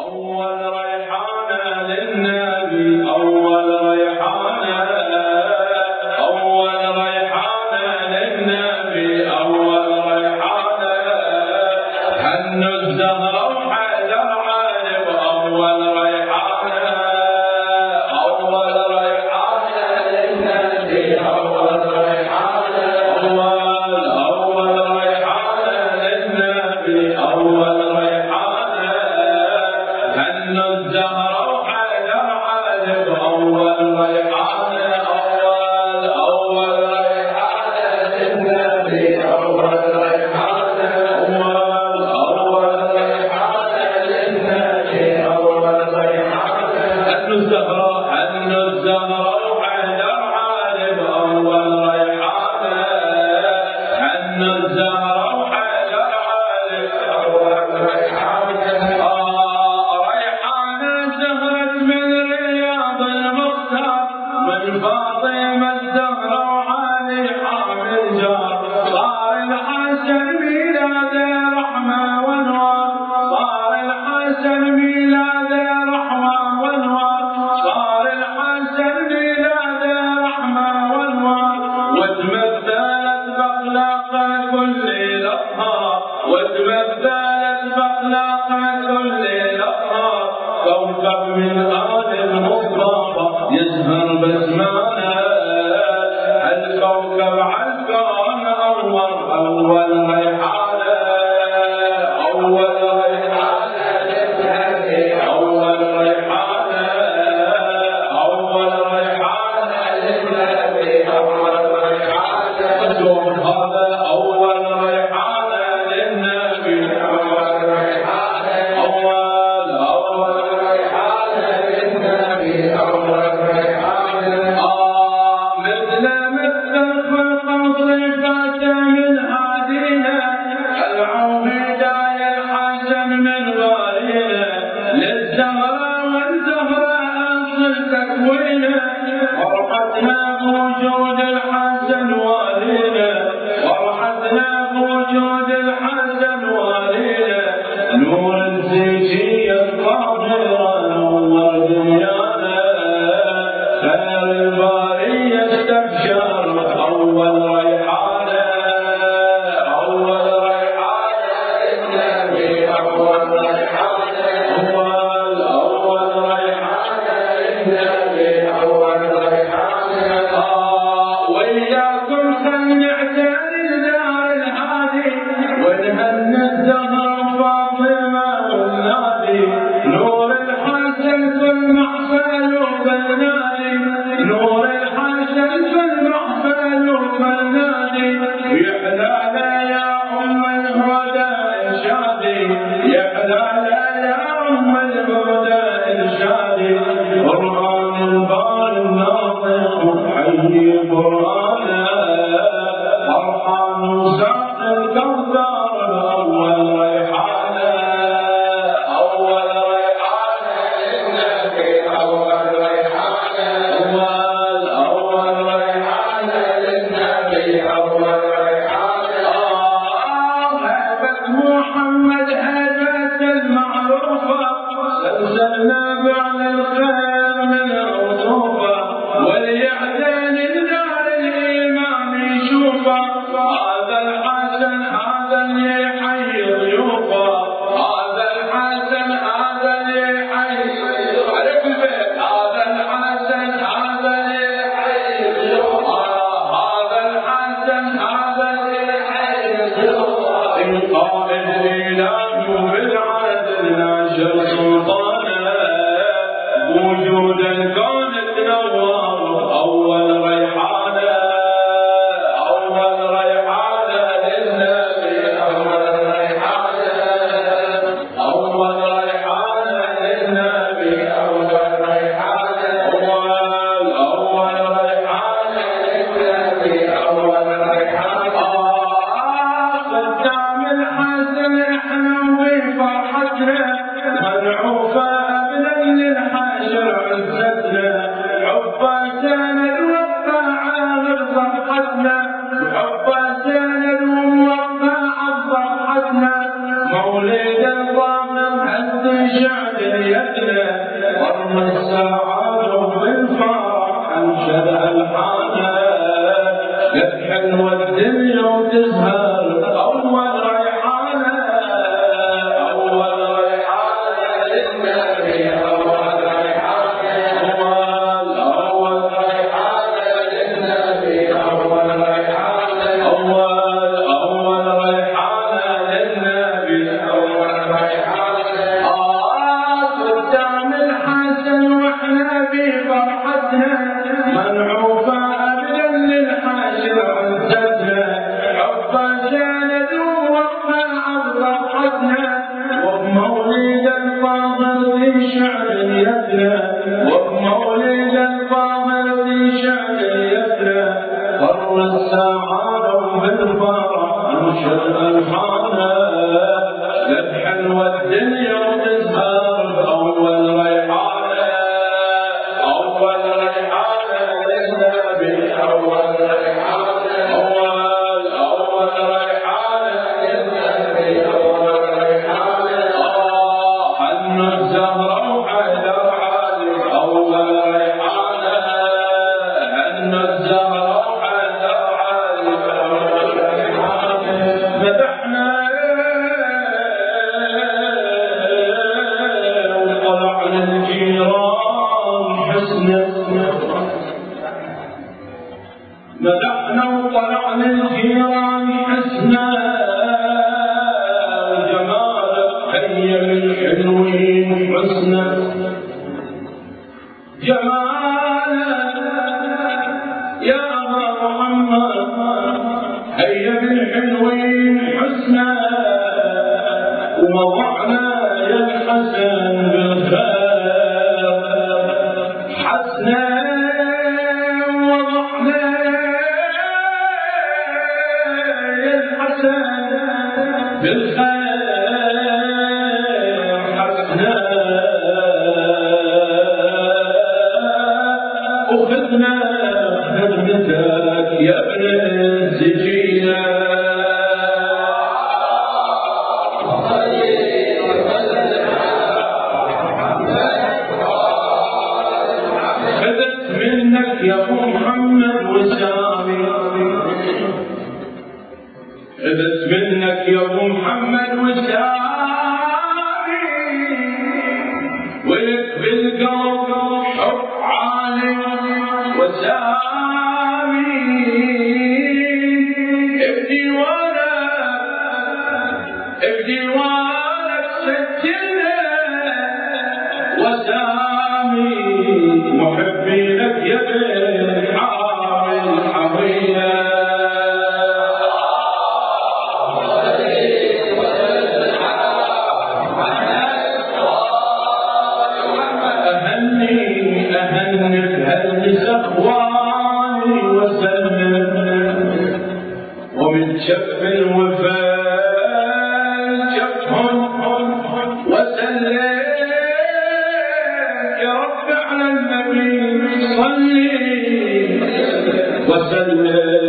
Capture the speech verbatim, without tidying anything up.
منعوفة أبدا للحاشر عزتنا عفا كان الوطن دنيتنا ورم الساعات بالفرح انشد الحانه لك حلوه الدنيا وتزهر اول ريحانه اول ريحانه للنبي اول ريحانه اول ريحانه للنبي اول ريحانه اول اول ريحانه للنبي اول ريحانه اه قدام الحسن واحنا بفرحتنا منعوفه ابدا للحاشر عزتنا حبه جلد وربنا عرفتنا وبمولد الفاضل في شعريتنا وبمولد الفاضل في شعريتنا فر السعاده بالفرح انشد الحانه لك حلوه الدنيا وتزهر اول ريحانه اول ريحانه للنبي اول ريحانه اول اول ريحانه للنبي اول ريحانه اه حن الزهره وحيدر علي اول ريحانه حن الزهره وحيدر علي اول ريحانه مدحنا وطلعنا الجيران حسنا مدحنا وطلعنا الجيران حسنا وجمالك هيا من حلوين حسنا جمالك يا أبا محمد هيا من حلوين حسنا ووضعنا يا الحسن بالخير حسنا وضعنا يا الحسن بالخير حسنا وخذنا خدمتك يا ابن الزكية خذت منك يا ابو محمد وسامي خذت منك يا ابو محمد وسامي ولك بالقلب حب عالي وسامي بديوانك بديوانك سجلنا وسامي محبينك يا بن حامي الحميه اخواني وسلم ومن شف الوفاء شفهم وسلم يا رب على النبي صلي وسلم